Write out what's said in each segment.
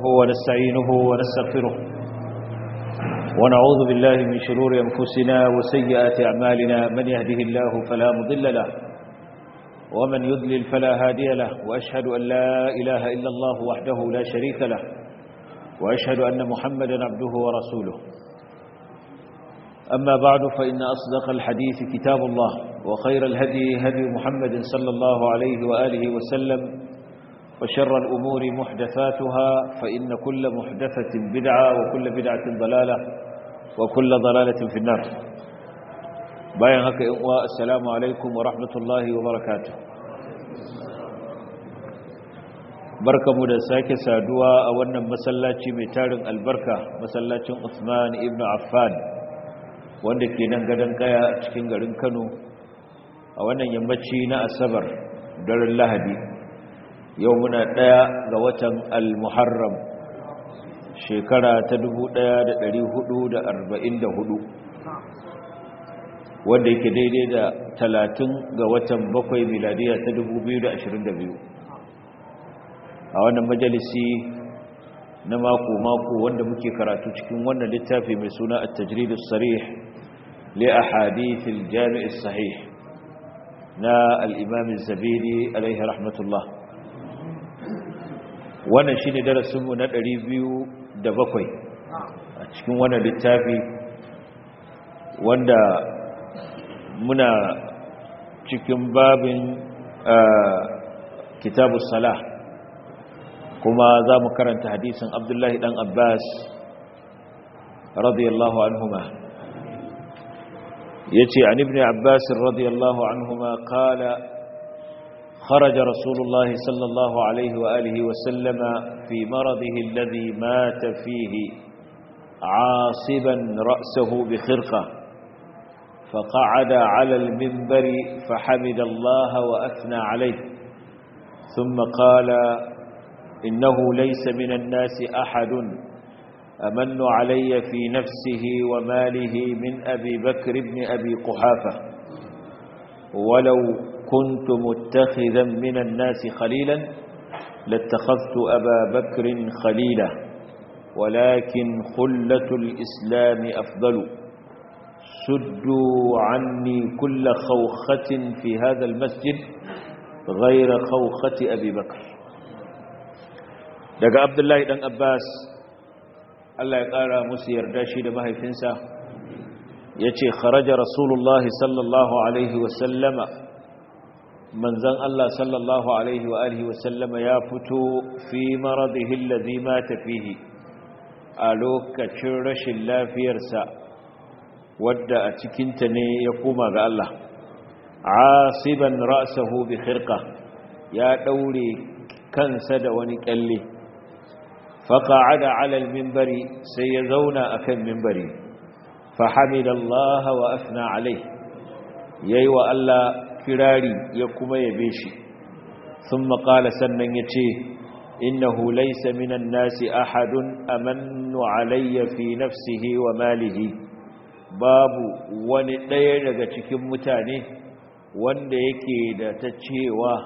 ونستعينه ونستغفره ونعوذ بالله من شرور أنفسنا وسيئات أعمالنا من يهده الله فلا مضل له ومن يضلل فلا هادي له وأشهد أن لا إله إلا الله وحده لا شريك له وأشهد أن محمدا عبده ورسوله أما بعد فإن أصدق الحديث كتاب الله وخير الهدي هدي محمد صلى الله عليه وآله وسلم وشر الأمور محدثاتها فإن كل محدثة بدعة وكل بدعة ضلالة وكل ضلالة في النار باين هكا السلام عليكم ورحمة الله وبركاته barkamu da sake saduwa a wannan masallaci mai tarin albarka masallacin Uthman ibn Affan wanda ke nan gadan kaya a cikin garin Kano a wannan yammaci na Asabar daren Lahadi yau muna ɗaya ga watan Al-Muharram shekara ta 1444 wanda yake daidai da 30 ga watan 7 miladiya ta 2022 a wannan majalisi na mako-mako wanda muke karatu cikin wannan littafi mai suna at-tajrid as-sarih li ahadith al-jami' as-sahih na al-imam az-zabidi alayhi rahmatullah wannan shine darasin mu na 207 a cikin wannan littafi wanda muna cikin babin kitabus salah kuma za mu karanta hadisin Abdullahi dan Abbas radiyallahu anhuma yace an ibn Abbas radiyallahu anhuma qala خرج رسول الله صلى الله عليه وآله وسلم في مرضه الذي مات فيه عاصبا رأسه بخرقة فقعد على المنبر فحمد الله وأثنى عليه ثم قال إنه ليس من الناس أحد أمن علي في نفسه وماله من أبي بكر بن أبي قحافة ولو كنت متخذا من الناس خليلا لاتخذت أبا بكر خليلا ولكن خلة الإسلام أفضل سدوا عني كل خوخة في هذا المسجد غير خوخة أبي بكر daga Abdullahi dan Abbas Allah ya kara musu yarda shi da mahaifinsa yace kharaja rasulullahi sallallahu alaihi wa sallama manzan Allah sallallahu alaihi wa alihi wa sallama ya fito fi maradihi alladhi mata fihi a lokacin rashin lafiyarsa wadda a cikin ta ne ya koma ga Allah asiban ra'sahu bi khirqa ya daure kansa da wani kalle فقعد على المنبر سيزون أكن منبري فحمد الله وأثنى عليه ييوى ألا كراري يكما يبيشي ثم قال سنن يتي إنه ليس من الناس أحد أمن علي في نفسه وماله باب ونطير لكم متاني wanda yake da ta cewa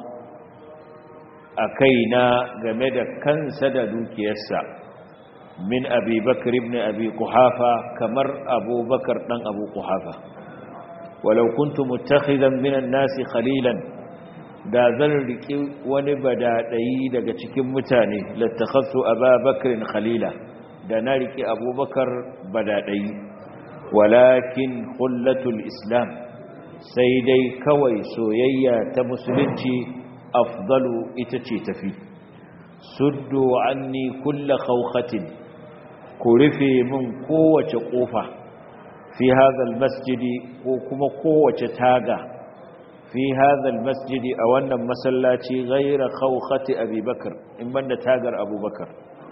a kaina game da kansa da dukiyarsa min abi bakar ibn abi quhafa kamar abubakar dan abu quhafa walau kuntu muttakhidan minan nasi khalilan da zan riki wani badadai daga cikin mutane lattakhadtu ababakar khalila da na riki abubakar badadai walakin khullatul islam sai dai kawai soyayya ta musulunci afdalu ita ce tafi suddu anni kulla khawkhatin ku rufe min kowace kofa fi hadha almasjidi ko kuma kowace taga fi hadha almasjidi a wannan masallaci ghayra khawkhati abubakar in banda tagar abubakar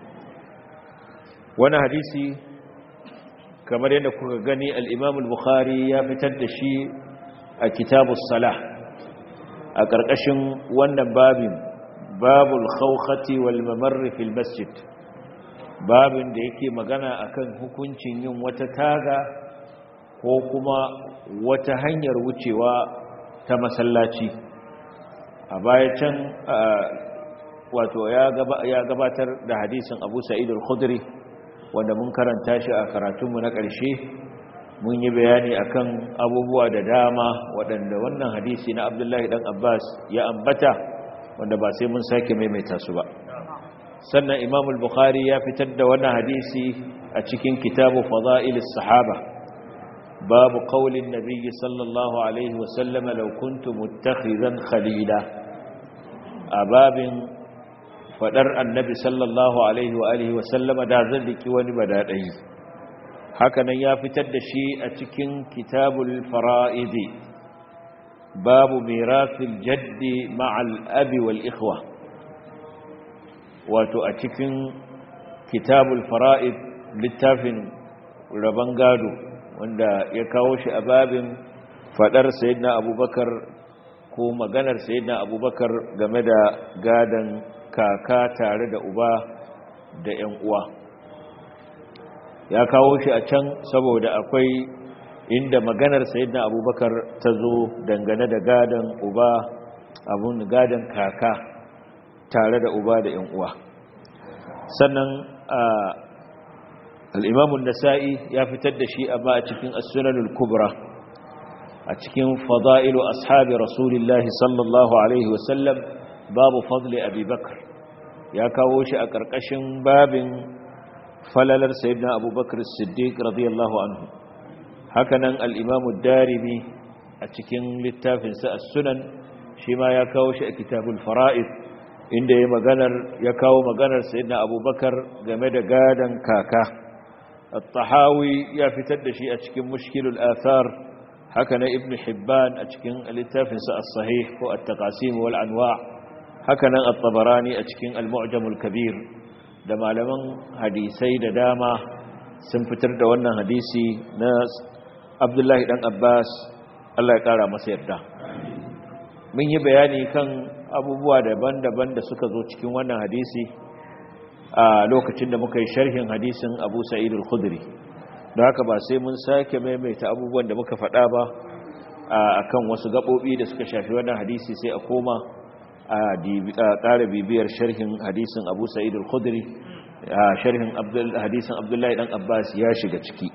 wannan hadisi kamar yadda kuka gani al-imam al-bukhari ya fitar da shi a kitabus salah a ƙarƙashin wannan babin babul khawkhati wal mamarr fil masjid babin da yake magana akan hukuncin yin wata taga ko kuma wata hanyar wucewa ta masallaci a baya can wato ya gabatar da hadisin Abu Sa'id al-Khudri wanda mun karanta shi a karatunmu na ƙarshe. Mun yi bayani akan abubuwa da dama waɗanda wannan hadisi na Abdullahi dan Abbas ya ambata wanda ba sai mun sake maimaita su ba. Sannan Imam al-Bukhari ya fitar da wannan hadisi a cikin kitabu Fada'ilis Sahaba, babu qaulin nabiyyi sallallahu alaihi wa sallam law kuntu muttakhizan khalila, a babin fadar annabi sallallahu alaihi wa alihi wa sallama da zan riki wani badadai. Hakanan ya fitar da shi a cikin kitabul fara'idi, babu mirathil jaddi ma'al abi wal ikhwa, wato a cikin kitabul fara'id littafin rabon gado wanda ya kawo shi a babin fadar sayyidina abubakar ko maganar sayyidina abubakar game da gadan kaka tare da uba da ƴan uwa. Ya kawo shi a can saboda akwai inda maganar sayyidina abubakar ta zo dangane da gadan uba, abun gadan kaka tare da uba da ƴan uwa. Sannan al-Imam an-Nasa'i ya fitar da shi amma a cikin As-Sunan al-Kubra, a cikin Fada'ilu ashabi Rasulillahi sallallahu alaihi wa sallam, babu fadli Abi Bakr. Ya kawo shi a ƙarƙashin babin falalar sayyidina Abubakar As-Siddiq radiyallahu anhu. Hakanan al-Imam ad-Darimi a cikin littafinsa As-Sunan shi ma ya kawo shi a Kitabul Fara'id, inda ya kawo maganar sayyidina Abubakar game da gadan kaka. At-Tahawi ya fitar da shi a cikin Mushkilul Athar, haka na Ibn Hibban a cikin littafinsa As-Sahih ko At-Taqasim wal Anwa', haka nan At-Tabarani a cikin Al-Mu'jam al-Kabir. Da malaman hadisai da dama sun fitar da wannan hadisi na Abdullahi dan Abbas, Allah ya kara masa yarda. Mun yi bayani kan abubuwa daban-daban da suka zo cikin wannan hadisi a lokacin da muka yi sharhin hadisin Abu Sa'id al-Khudri. Don haka ba sai mun sake maimaita abubuwan da muka faɗa ba akan wasu gaɓoɓi da suka shafi wannan hadisi, sai a koma a ƙara bibiyar sharhin hadisin Abu Sa'id al-Khudri. Sharhin hadisin Abdullahi dan Abbas ya shiga ciki.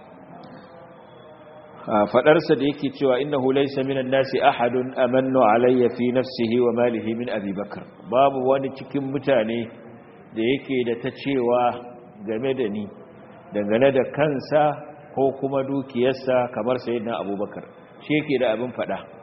Faɗarsa da yake cewa innahu laysa minan nasi ahadun amannu alayya fi nafsihi wa malihi min Abi Bakr. Babu wani cikin mutane da yake da ta cewa game da ni dangane da kansa ko kuma dukiyarsa kamar sayyidina Abubakar. Shi yake da abin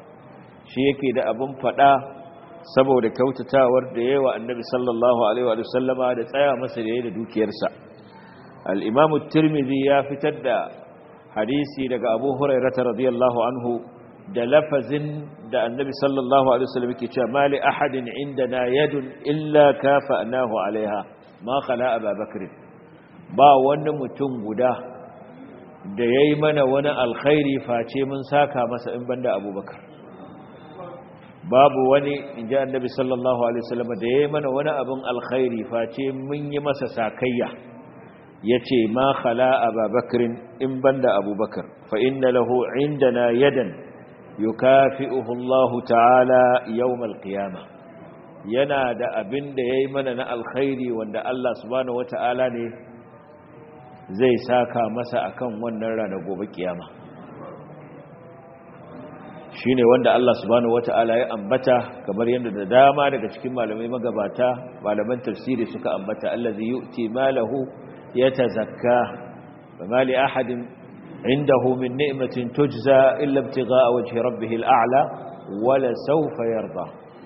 fada saboda kyautatawar da yawa annabi sallallahu alaihi wa sallama da tsaya masa da yayi da dukiyarsa. Al-Imam at-Tirmidhi ya fitar da hadisi daga Abu Hurairah radiyallahu anhu da lafazin da annabi sallallahu alaihi wasallam yake cewa mali ahadin indana yadun illa kafa'nahu alaiha ma khala Abu Bakr. Ba wani mutum guda da yayi mana wani alkhairi face mun saka masa in banda Abubakar. Babu wani inji annabi sallallahu alaihi wasallam da yayi mana wani abin alkhairi face mun yi masa sakayya. Yace ma khala Abu Bakr in banda Abubakar, fa inna lahu indana yadan yukafi'uhu Allah ta'ala yawm al-qiyamah. Yana da abin da yayi mana na alkhairi wanda Allah subhanahu wata'ala ne zai saka masa akan wannan ranar gobe kiyama. Shine wanda Allah subhanahu wata'ala ya ambata, kamar yadda da dama daga cikin malamai magabata, malaman tafsiri suka ambata, allazi yu'ti malahu yatazakka wa ma li ahadin indahu min ni'matin tujza illa ibtigha'a wajhi rabbih al'a'la wala sawfa yarda.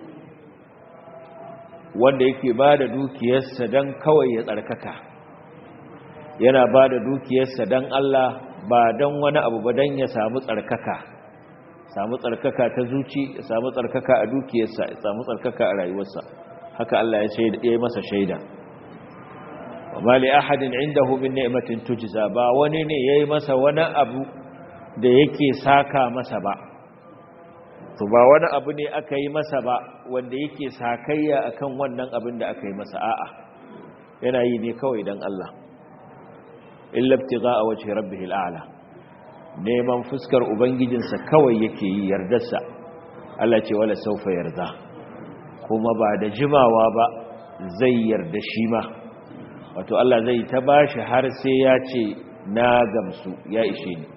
Wanda yake bada dukiyarsa dan kawai ya tsarkaka, yana bada dukiyarsa dan Allah ba dan wani abu ba, dan ya samu tsarkaka ta zuci, ya samu tsarkaka a dukiyarsa, ya samu tsarkaka a rayuwarsa. Haka Allah ya yi masa shaida. wa ma li ahadin indahu min ni'matin tujza. Ba wani ne yayi masa wani abu da yake saka masa ba, to ba wani abu ne aka yi masa ba wanda yake sakayya akan wannan abin da aka yi masa. A'a, yana yi ne kawai dan Allah. illa ibtigha'a wajhi rabbihil a'la. Neman fuskar ubangijinsa kawai yake yi, yardarsa. Allah ce wala saufa yarda, kuma ba da jimawa ba zai yarda shi ma, wato Allah zai ta bashi har sai ya ce na gamsu ya ishe ni.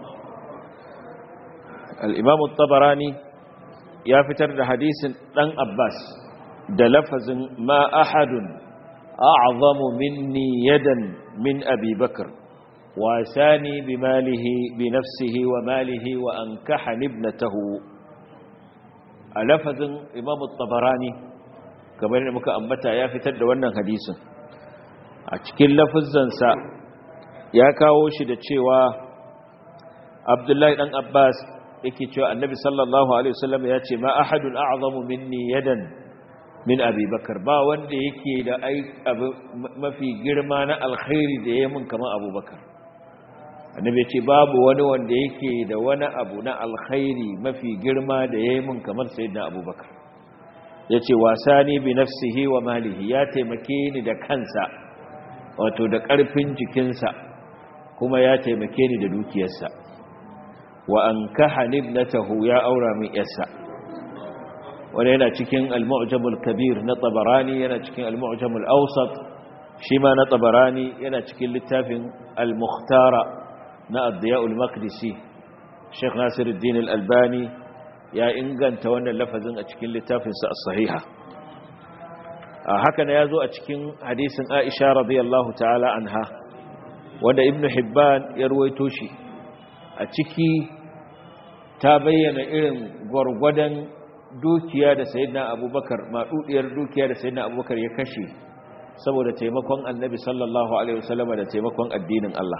al-Imam at-Tabarani ya fitar da hadisin dan Abbas da lafazin ma ahadun a'zamu minni yadan min Abi Bakr wasani bimalihi bi nafsihi wa malihi wa ankahani ibnatahu. A lafazin Imam at-Tabarani kamar da muka ambata ya fitar da wannan hadisin, a cikin lafazansa ya kawo shi da cewa Abdullahi dan Abbas yake cewa Annabi sallallahu alaihi wasallam ya ce ma ahadun a'zamu minni yadan min Abi Bakar, ba wanda yake da mafi girma na alkhairi da yayi mun kamar Abu Bakar. Annabi ya ce babu wani wanda yake da wani abu na alkhairi mafi girma da yayi mun kamar sayyidina Abu Bakar. Yace wasani bi nafsihi wa malihi, ya taimake ni da kansa wato da ƙarfin jikinsa, kuma ya taimake ni da dukiyarsa. Wa ankahani ibnatahu, ya aura min yarsa. Wani yana cikin al-Mu'jam al-Kabir na Tabarani, yana cikin al-Mu'jam al-Awsat shi ma na Tabarani, yana cikin littafin al-Mukhtara na Ad-Diya al-Maqdisi. Sheikh Nasiruddin al-Albani ya inganta wannan lafazin a cikin littafinsa as-Sahiha. Haka ne yazo a cikin hadisin Aisha radiyallahu ta'ala anha wanda Ibn Hibban ya ruwaito shi. A ciki ta bayyana irin gwargwadon dukiya da sayyidina Abubakar, madudiyar dukiya da sayyidina Abubakar ya kashe saboda taimakon Annabi sallallahu alaihi wasallam da taimakon addinin Allah.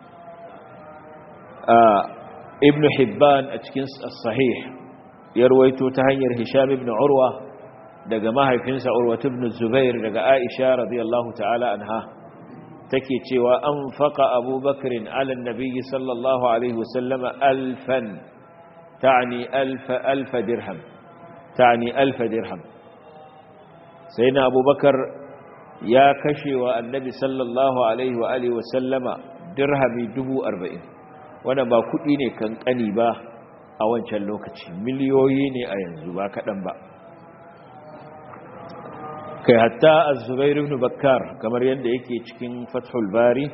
Ibn Hibban a cikin as-Sahih ya ruwaito ta hanyar Hisham ibn Urwa daga mahaifinsa Urwa ibn Zubair daga Aisha radiyallahu ta'ala anha take cewa anfaqa Abu Bakr ala an-nabi sallallahu alaihi wasallam alfan ta'ni alf dirham sayyidina Abu Bakar ya kashe wa annabi sallallahu alaihi wa alihi wasallama dirhami 40,000. wannan ba kudi ne kankani ba a wancan lokaci, miliyoyi ne a yanzu, ba kadan ba. kai hatta az-Zubair ibn Bakkar kamar yadda yake cikin Fathul Bari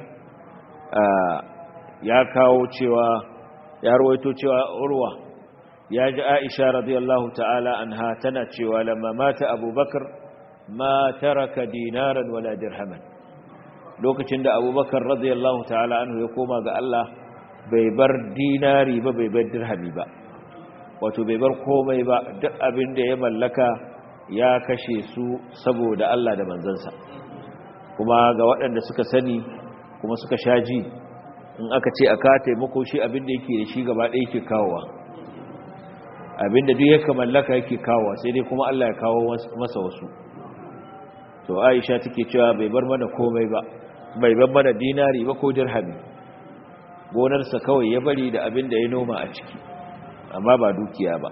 ya kawo cewa, ya rawaito cewa Urwa ya ji Aisha radiyallahu ta'ala anha tana cewa lamma mata Abu Bakar ma taraka dinaran wala dirhaman. Lokacin da Abu Bakar radiyallahu ta'ala anhu ya koma ga Allah bai bar dinari ba, bai bar dirhami ba, wato bai bar komai ba, duk abin da ya mallaka ya kashe su saboda Allah da manzansa. Kuma ga waɗanda suka sani kuma suka shaji, in aka ce aka taimako shi abinda yake da shi gaba ɗaya yake kawowa, abinda duk yake mallaka yake kawowa, sai dai kuma Allah ya kawo masa wasu. To Aisha take cewa bai bar mana komai ba, bai bar mana dinari ba ko dirhami, gonarsa kawai ya bari da abinda ya noma a ciki, amma ba dukiya ba.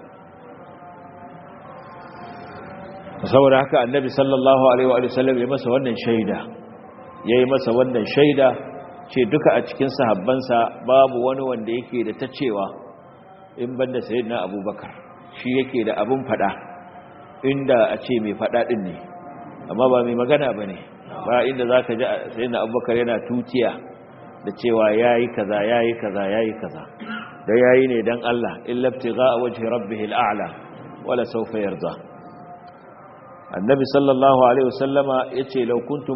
Saboda haka annabi sallallahu alaihi wa sallam ya masa wannan shaida, yayi masa wannan shaida ce duka a cikin sahabbansa babu wani wanda yake da ta cewa in banda sayyidina Abubakar, shi yake da abun fada, inda a ce mai fada din ne, amma ba mai magana bane. Ba inda zaka ji sayyidina Abubakar yana tutiya da cewa yayi kaza yayi kaza yayi kaza, da yayi ne dan Allah, illa ibtigha wajhi rabbihil a'la wala sawfa yarda. النبي صلى الله عليه وسلم يتي لو كنت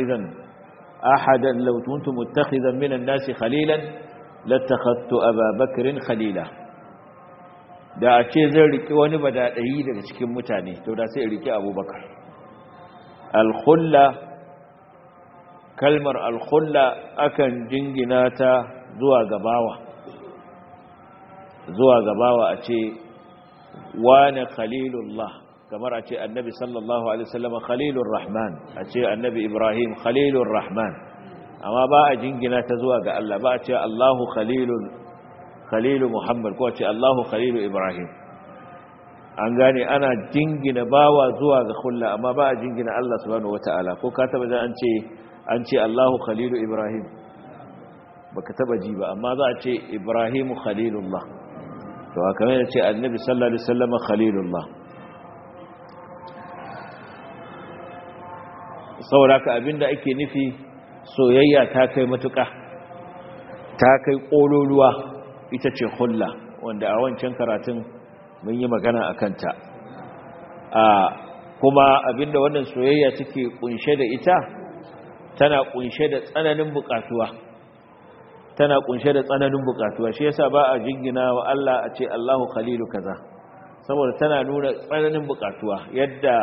متخذا من الناس خليلا لاتخذت أبا بكر خليلا. da a ce zai riki wani badadayi daga cikin mutane to da sai riki Abubakar. Al-khulla, kalmar al-khulla akan jingina ta zuwa gabawa a ce wani khalilullah, kamar a ce annabi sallallahu alaihi wasallam khalilur rahman, a ce annabi Ibrahim khalilur rahman, amma ba a jingina ta zuwa ga Allah, ba a ce Allahu khalilu Muhammad ko a ce Allahu khalilu Ibrahim. An gane ana jingina bawa zuwa ga khulla, amma ba a jingina Allah subhanahu wataala. Ko ka taba da an ce Allahu khalilu Ibrahim, baka taba ji ba, amma za a ce Ibrahimu khalilullah. to kamar ya ce annabi sallallahu alaihi wasallam khalilullah. saboda ka abinda ake nufi soyayya ta kai matuƙa, ta kai ƙololuwa, ita ce hulla, wanda a wancan karatun mun yi magana a kanta. Kuma abinda wannan soyayya take kunshe da ita, tana kunshe da tsananin buƙatuwa, tana kunshe da tsananin buƙatuwa. Shi yasa ba a jingina wa Allah a ce Allahu khalilu kaza, saboda tana nuna tsananin buƙatuwa. Yadda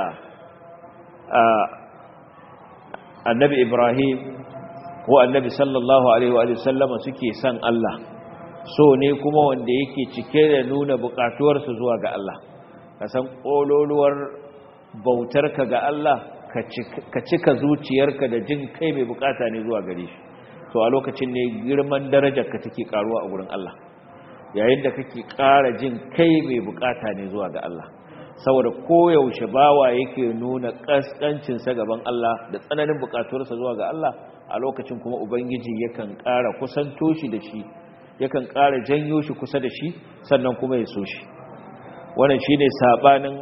annabi Ibrahim ko annabi sallallahu alaihi wa sallama suke san Allah, so ne kuma wanda yake cike da nuna buƙatuwarsu zuwa ga Allah. Ka san ƙololuwar bautarka ga Allah, ka cika zuciyarka da jin kai mai bukata ne zuwa gare shi, to a lokacin ne girman darajarka take karuwa a gurin Allah, yayin da kake ƙara jin kai mai bukata ne zuwa ga Allah. Saboda koyaushe bawa yake nuna ƙasƙancinsa gaban Allah da tsananin bukatuwarsa zuwa ga Allah, a lokacin kuma Ubangiji yakan ƙara kusanto shi da shi, yakan ƙara janyo shi kusa da shi, sannan kuma ya so shi. Wannan shine sabanin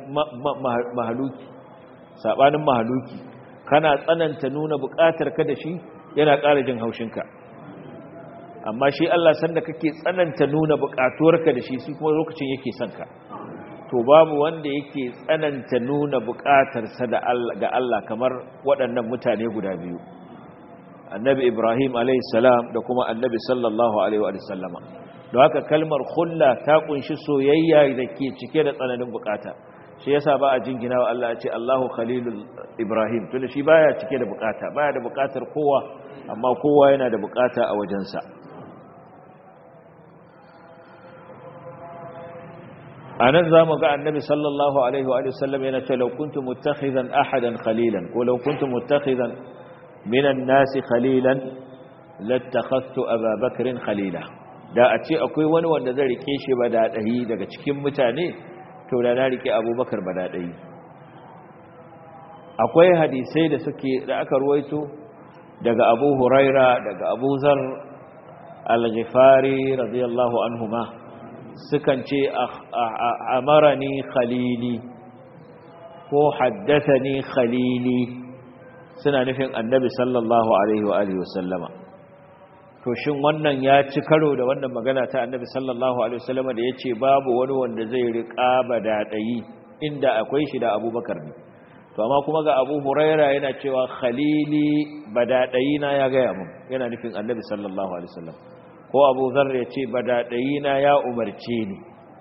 mahaluki, kana tsananta nuna buƙatarka da shi, yana ƙara jin haushinka. Amma shi Allah sanda kake tsananta nuna buƙatuwarka da shi, shi kuma lokacin yake son ka. To babu wanda yake tsananta nuna buƙatarsa ga Allah kamar waɗannan mutane guda biyu, annabi Ibrahim alayhi salam da kuma annabi sallallahu alaihi wa sallama. Don haka kalmar khulla ta kunshi soyayya da ke cike da tsananin bukata. Shi yasa ba a jingina wa Allah a ce Allahu khalilul Ibrahim, tunda shi baya cike da bukata, baya da bukatar kowa, amma kowa yana da bukata a wajensa. anan zamu ga annabi sallallahu alaihi wa sallam yana cewa law kuntum muttakhidan ahadan khalilan ko law kuntum muttakhidan minan nasi khalilan lattakhadtu Aba Bakrin khalila. Da a ce akwai wani wanda zai rike shi badadai daga cikin mutane, to da na rike Abubakar badadai. Akwai hadisai da aka ruwaito daga Abu Huraira, daga Abu Zar al-Ghifari radiyallahu anhuma, sukan ce amarani khalili ko haddathani khalili, suna nufin annabi sallallahu alaihi wa alihi wasallama. To shin wannan ya ci karo da wannan magana ta annabi sallallahu alaihi wasallama da yace babu wani wanda zai riƙa badadai, inda akwai shi da Abubakar ne. To amma kuma ga Abu Huraira yana cewa khalili badadai na ya gaya mun, yana nufin annabi sallallahu alaihi wasallam. Ko Abu Dharr ya ce badadai na ya umarce ni.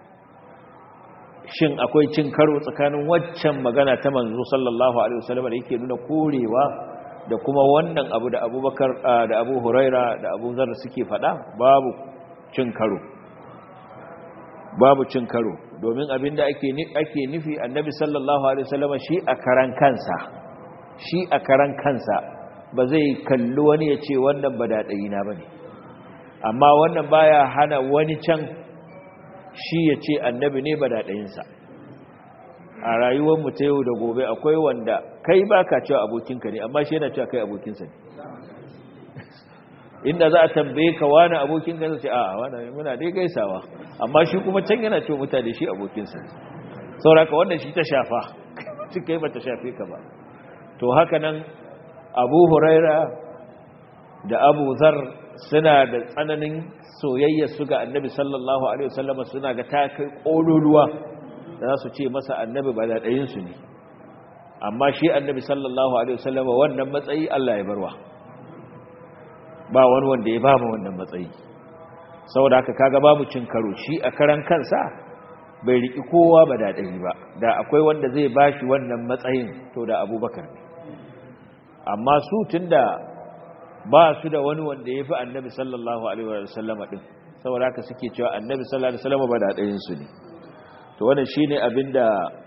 Shin akwai cin karo tsakanin waccan magana ta manzo sallallahu alaihi wasallam da yake nuna korewa da kuma wannan abu da Abubakar da Abu Huraira da Abu Dharr suke faɗa? Babu cin karo, babu cin karo, domin abinda ake nufi annabi sallallahu alaihi wasallam shi a karan kansa ba zai kalli wani ya ce wannan badadai na bane, amma wannan baya hana wani can shi ya ce annabi ne badadayinsa. A rayuwar mu ta yau da gobe akwai wanda kai baka cewa abokinka ne, amma shi yana cewa kai abokinsa ne. Inda za a tambaye ka wani abokinka ne, sai a wani muna dai gaisawa, amma shi kuma can yana cewa mutane shi abokinsa ne. Saboda wannan shi ta shafa, kai ba ta shafe ka ba. To haka nan Abu Huraira da Abu Zar suna da tsananin soyayya su ga annabi sallallahu alaihi wasallam, suna ga ta kai kololuwa da za su ce masa annabi ba daɗayinsu ne. Amma shi annabi sallallahu alaihi wasallam wannan matsayi Allah ya barwa, ba wani wanda ya ba mu wannan matsayi. Saboda haka kaga babu cin karo, shi a karan kansa bai riki kowa ba daɗayi ba. Da akwai wanda zai bashi wannan matsayin, to da Abubakar ne. Amma su tunda ba su da wani wanda ya fi annabi sallallahu alaihi wasallam din, saboda haka suke cewa annabi sallallahu alaihi wasallam ba daɗayinsu ne. To wannan shine abinda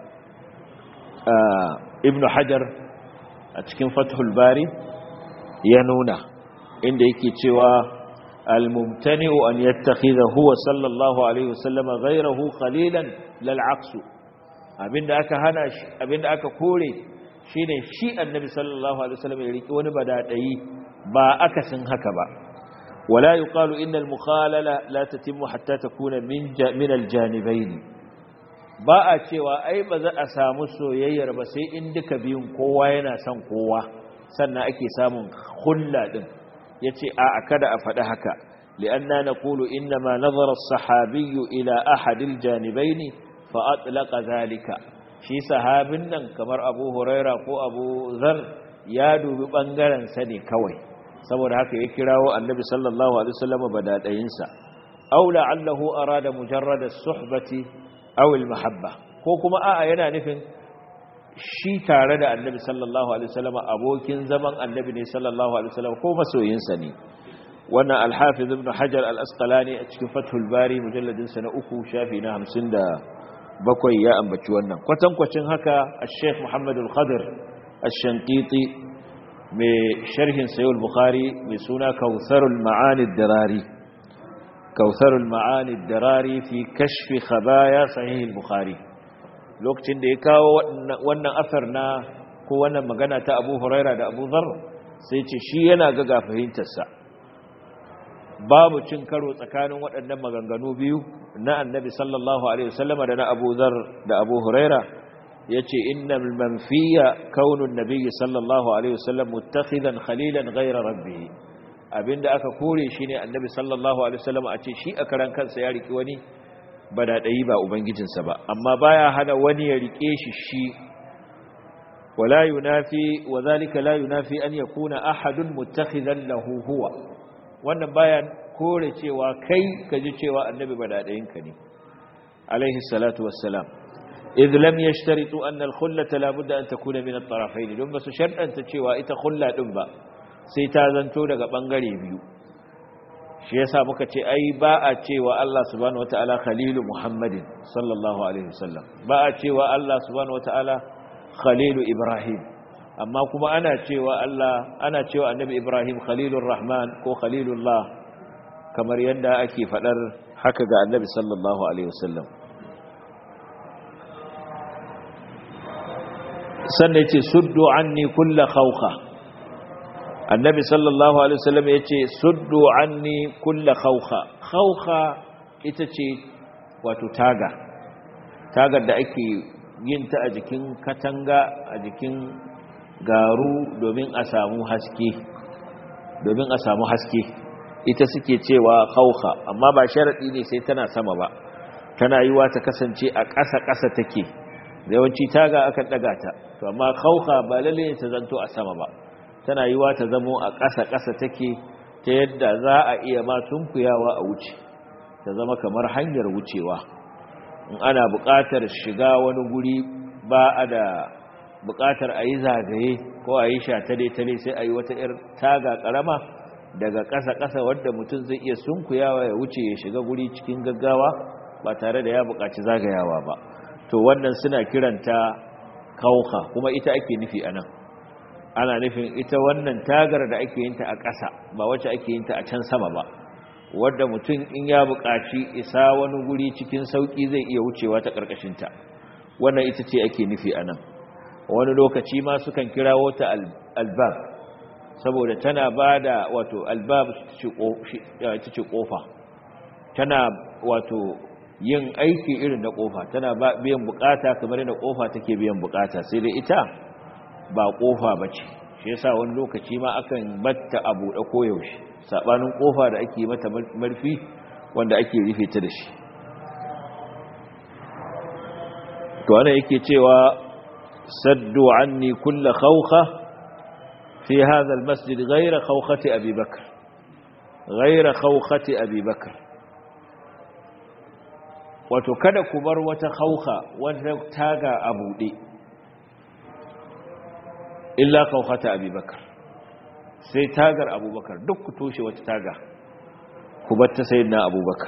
Ibn Hajar a cikin Fathul Bari ya nuna, inda yake cewa al-mumtani'u an yattakhidha huwa sallallahu alaihi wasallam ghayrahu khalilan lal 'aksu. Abinda aka hana shi, abinda aka kore shine shi annabi sallallahu alaihi wasallam ya riki wani badadai, ba akasin haka ba. Wala yuqalu inna al-mukhalala la tatimmu hatta takuna min al-janibayn. Ba a cewa ai ba za a samu soyayyar ba sai in duka biyun kowa yana son kowa, sannan ake samun hulla din yace a kada a faɗi haka li'anna naqulu inna ma nazara as-sahabi ila ahad al-janibayn fa atlaqa zalika shi sahabin nan kamar Abu Huraira ko Abu Dharr ya dubi bangaren sa ne kawai saboda haka ya kirawo Annabi sallallahu alaihi wasallam badadayin sa aw la'allahu arada mujarrad as-suhbati aw al-mahabba ko kuma a'a yana nufin shi tare da Annabi sallallahu alaihi wasallam abokin zaman Annabi ne sallallahu alaihi wasallam ko masoyin sa ne wannan al-Hafiz Ibn Hajar al-Asqalani a cikin Fathul Bari mujalladin sa na 3 shafi na 57 ya ambaci wannan kwatankwacin haka al-Sheikh Muhammad al-Khadir al-Shanqiti mai sharhin Sahih al-Bukhari mai suna Kawtharul Ma'ani ad-Darari Kawtharul Ma'ani ad-Darari fi kashf khabaya Sahih al-Bukhari lokacin da ya kawo wannan asar na ko wannan magana ta Abu Huraira da Abu Dharr sai ce shi yana ga fahimtarsa babu cin karo tsakanin waɗannan maganganu biyu na Annabi sallallahu alaihi wasallam da na Abu Dharr da Abu Huraira yace innal manfiya kaunun nabiy sallallahu alaihi wasallam muttakhidan khalilan ghayra rabbih abinda aka kore shine Annabi sallallahu alaihi wasallam a ce shi a karan kansa ya riki wani badadai ba ubangijinsa ba amma baya hana wani ya rike shi wala yunafi wadhalika la yunafi an yakuna ahadun muttakhidan lahu huwa wannan baya kore cewa kai kaji cewa Annabi badadayinka ne alaihi salatu wassalam idh lam yashtaritu anna al-khullata la budda an takuna min at-tarafayn don basu sharɗanta cewa ita khulla din ba sai ta zanto daga bangare biyu shi yasa muka ce ai ba a cewa Allah subhanahu wataala khalilu Muhammadin sallallahu alaihi wasallam ba a cewa Allah subhanahu wataala khalilu Ibrahim amma kuma ana cewa Annabi Ibrahim khalilur rahman ko khalilullah kamar yadda ake fadar haka ga Annabi sallallahu alaihi wasallam sannan yace suddu anni kull khawqa Annabi sallallahu alaihi wasallam yace suddu anni kull khawqa khawqa ita ce wato tagar da ake yin ta a jikin katanga a jikin garu domin a samu haske ita suke cewa khawqa amma ba sharadi ne sai tana sama ba tana yiwa ta kasance a ƙasa take yawanci taga akan daga ta to amma khawqa ba lalle ta zanto a sama ba tana yiwa ta zamo a ƙasa take ta yadda za a iya ma tunkuyawa a wuce ta zama kamar hanyar wucewa in ana buƙatar shiga wani guri ba a da buƙatar a yi zagaye ko a yi shatale-tale sai a yi wata 'yar taga ƙarama daga ƙasa-ƙasa wadda mutum zai iya sunkuyawa ya wuce ya shiga guri cikin gaggawa ba tare da ya buƙaci zagayawa ba to wannan suna kiranta kauka kuma ita ake nufi a nan ana nufin ita wannan tagar da ake yinta a ƙasa ba wacce ake yinta a can sama ba wadda mutum in ya buƙaci isa wani guri cikin sauƙi zai iya wucewa ta ƙarƙashinta wannan ita ce ake nufi a nan wani lokaci ma sukan kirawo ta albab saboda tana ba da wato albab ita ce ƙofa tana wato yin aiki irin na ƙofa tana biyan buƙata kamar yadda ƙofa take biyan buƙata sai dai ita ba ƙofa ba ce shi yasa wani lokaci ma akan batta a buɗe koyaushe saɓanin ƙofa da ake mata marfi wanda ake rufe ta da shi to ana yake cewa saddu anni kulla khawkha fi hadha almasjid ghayra khawkhati abi bakr wato kada ku bar wata khawkha wanda taga a buɗe illa khawkhata abi bakr sai tagar abubakar duk ku toshe wata taga ku bar ta sayyidina abubakar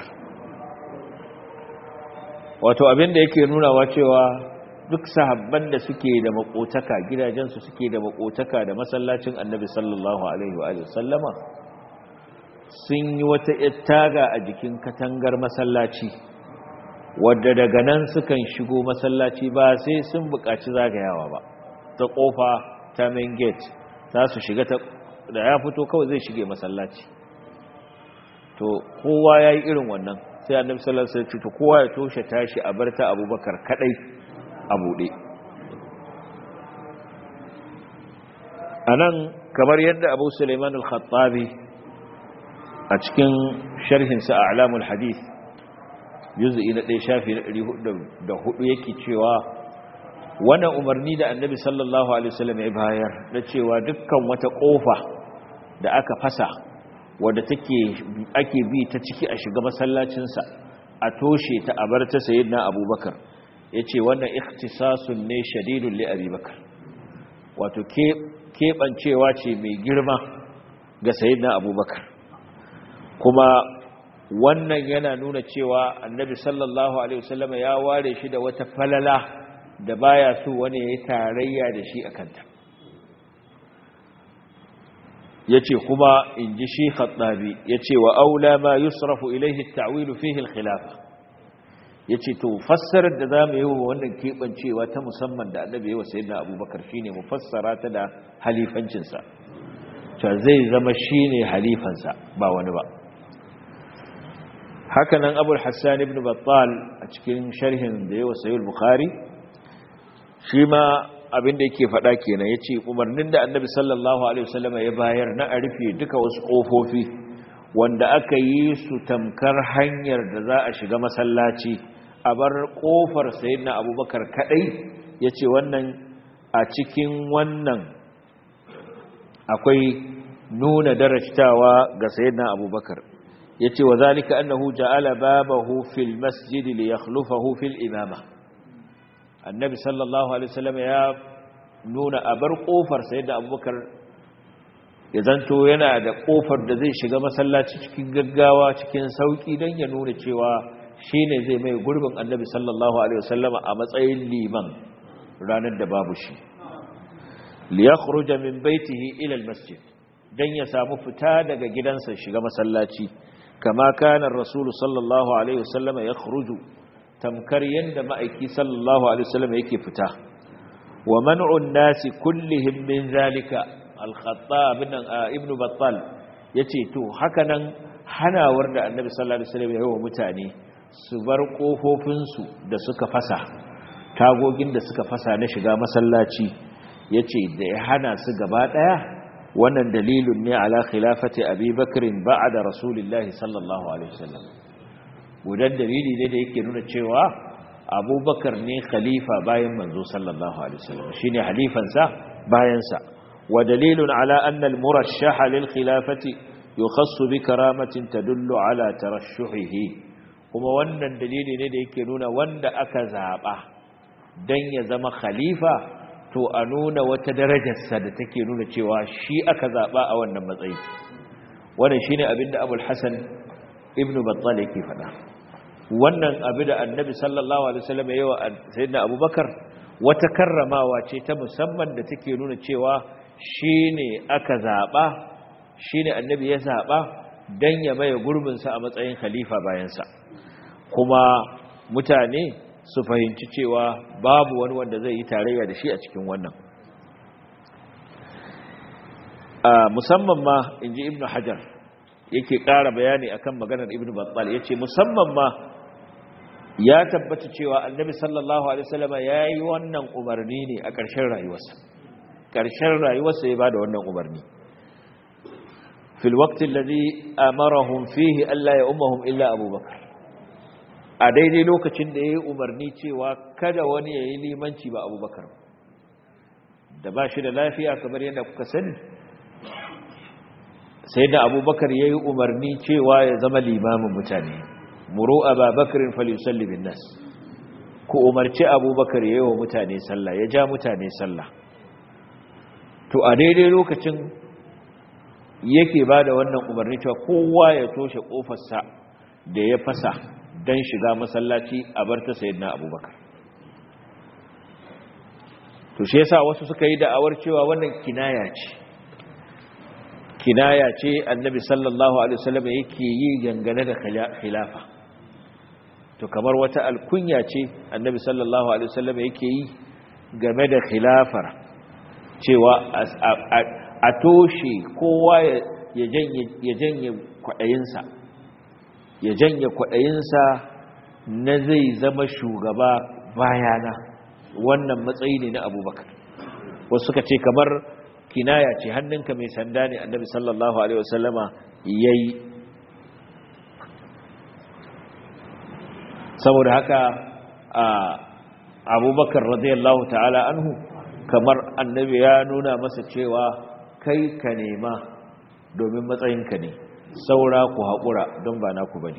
wato abinda yake nunawa cewa duk sahabban da suke da makotaka gidajensu suke da makotaka da masallacin annabi sallallahu alaihi wa sallama sun yi wata taga a jikin katangar masallaci wadda daga nan sukan shigo masallaci ba sai sun buƙaci zagayawa ba ta ƙofa ta main gate za su shiga ta da ya fito kawai zai shige masallaci to kowa ya yi irin wannan sai annabi sallallahu alaihi wasallam to kowa ya toshe tashi a bar ta abubakar kadai a buɗe anan kamar yadda Abu Sulaiman al-Khattabi a cikin sharhinsa A'lamul Hadith juz'i na 1 shafi na 404 yake cewa wannan umarni da Annabi sallallahu alaihi wasallam ya bayar na cewa dukkan wata kofa da aka fasa wadda ake bi ta ciki a shiga masallacinsa a toshe ta a bar ta sayyidina Abubakar yace wannan ikhtisasun ne shadidun li Abubakar wato keɓancewa ce mai girma ga sayyidina Abubakar kuma wannan yana nuna cewa Annabi sallallahu alaihi wasallam ya ware shi da wata falala da baya so wani yayi tarayya da shi akanta yace kuma inji shi Khattabi yace wa aula ma yusrafu ilayhi at-ta'wil fihi al-khilafa yace to fassarar da zamu yi wa wannan kebancewa ta musamman da Annabi ya wa sayyidina Abubakar shine mu fassara ta da halifancin sa to zai zama shine halifan sa ba wani ba haka nan Abu al-Hassan ibn Battal a cikin sharhin da ya wa Sahih al-Bukhari shi ma abinda yake faɗa kenan yace umarnin da Annabi sallallahu alaihi wasallam ya bayar na a rufe duka wasu kofofi wanda aka yi su tamkar hanyar da za a shiga masallaci a bar kofar sayyidina Abubakar kadai yace wannan a cikin wannan akwai nuna darajtawa ga sayyidina Abubakar yace wa zalika annahu ja'ala babahu fil masjid li yakhlufahu fil imamah annabi sallallahu alaihi wasallam ya nuna a bar kofar sayyidina Abubakar ya zanto yana da kofar da zai shiga masallaci cikin gaggawa cikin sauki dan ya nuna cewa shine zai mai gurbin annabi sallallahu alaihi wasallam a matsayin liman ranar da babu shi li yakhruja min baitihi ila almasjid dan ya samu fita daga gidansa shiga masallaci kama kana ar-rasul sallallahu alaihi wasallam yakhruju tamkar yanda ma'aiki sallallahu alaihi wasallam yake fita wa man'un nasi kullihim min zalika al-Khattab ibn Battal yace to haka nan hanawar da Annabi sallallahu alaihi wasallam ya yi wa mutane su bar kofofin su da suka fasa tagogin da suka fasa na shiga masallaci yace da ya hana su gaba daya wannan dalilun ne ala khilafati Abi Bakr ba'da Rasulillahi sallallahu alaihi wasallam gudan dalili ne da yake nuna cewa Abubakar ne khalifa bayan manzo sallallahu alaihi wasallam shine halifansa bayan sa wa dalilun ala anna al-murashshaha lil khilafati yukhassu bi karamatin tadullu ala tarashshuhihi kuma wannan dalili ne da yake nuna wanda aka zaba dan ya zama khalifa to a nuna wata darajarsa da take nuna cewa shi aka zaba a wannan matsayi wannan shine abinda Abul Hasan ibn Battal yake faɗa wannan abu da Annabi sallallahu alaihi wasallam yayi wa sayyidina Abubakar wata karramawa ce ta musamman da take nuna cewa shine aka zaba shine Annabi ya zaba dan ya maye gurbin sa a matsayin khalifa bayan sa kuma mutane su fahimci cewa babu wani wanda zai yi tarayya da shi a cikin wannan musamman ma inji Ibn Hajar yake ƙara bayani akan maganar Ibn Battal yace musamman ma ya tabbata cewa Annabi sallallahu alaihi wasallam yayi wannan umarni ne a ƙarshen rayuwarsa ya bada wannan umarni fil waqti alladhi amarahum fihi alla ya'ummuhum illa Abu Bakr a daidai lokacin da yayi umarni cewa kada wani yayi limanci ba Abu Bakr da ba shi da lafiya kamar yadda kuka sani sai da Abubakar yayi umarni cewa ya zama limamin mutane muru ababakarin falyusalli bin nas ku umarci Abubakar yayi wa mutane sallah ya ja mutane sallah to a daidai lokacin yake bada wannan umarni cewa kowa ya toshe kofarsa da ya fasa dan shiga masallaci a bar ta sayyidina Abubakar to shi yasa wasu suka yi da'awar cewa wannan kinaya ce Annabi sallallahu alaihi wasallam yake yi gangane da khilafa to kamar wata alkunya ce Annabi sallallahu alaihi wasallam yake yi game da khilafar cewa a toshe kowa ya janye kwaɗayinsa ya janye kwaɗayinsa na zai zama shugaba bayana wannan matsayi ne na Abubakar wasu suka ce kamar kinaya ce, hannunka mai sanda ne annabi sallallahu alaihi wasallama yayi. saboda haka abubakar radiyallahu ta'ala anhu kamar annabi ya nuna masa cewa kai ka nema domin matsayinka ne, saura ku haƙura don ba naku bane.